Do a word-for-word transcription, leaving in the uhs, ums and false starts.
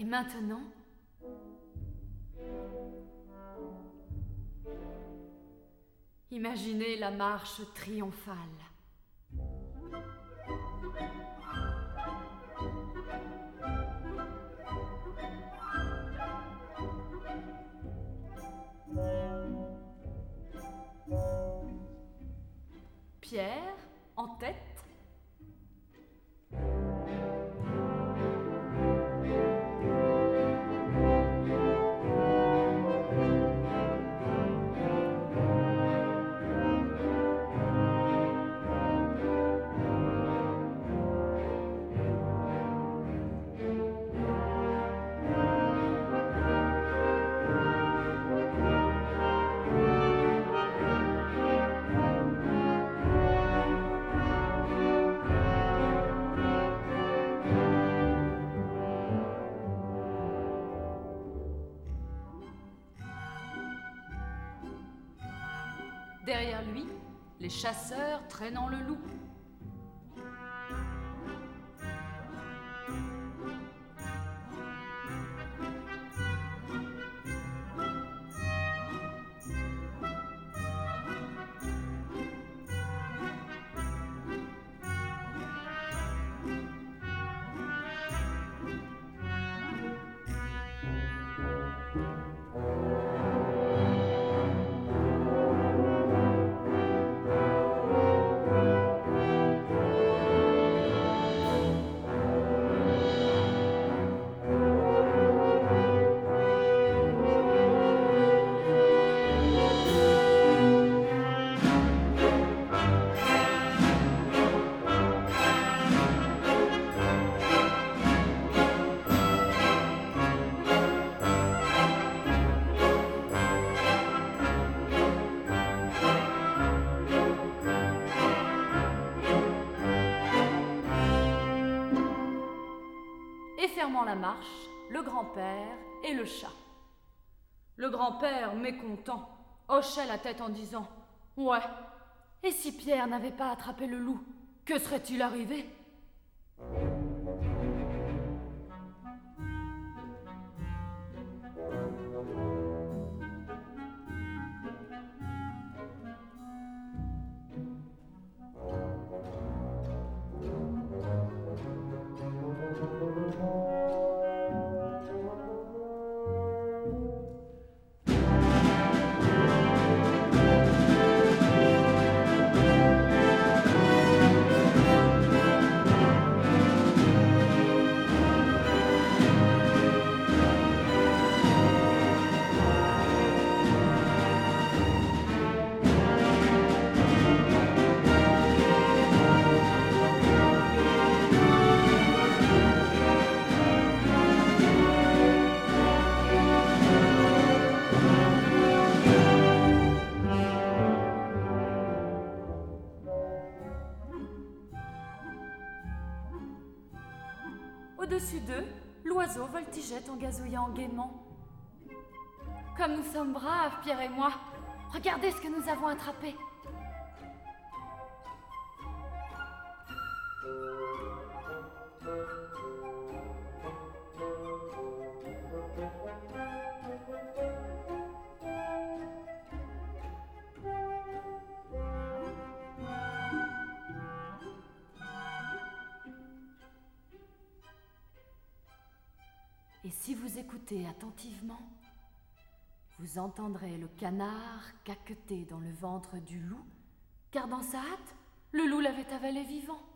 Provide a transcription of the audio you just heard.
Et maintenant, imaginez la marche triomphale. Pierre en tête. Derrière lui, les chasseurs traînant le loup. Et fermant la marche, le grand-père et le chat. Le grand-père, mécontent, hochait la tête en disant « Ouais, et si Pierre n'avait pas attrapé le loup, que serait-il arrivé ?» Au-dessus d'eux, l'oiseau voltigeait en gazouillant gaiement. « Comme nous sommes braves, Pierre et moi! Regardez ce que nous avons attrapé !» Et si vous écoutez attentivement, vous entendrez le canard caqueter dans le ventre du loup, car dans sa hâte, le loup l'avait avalé vivant.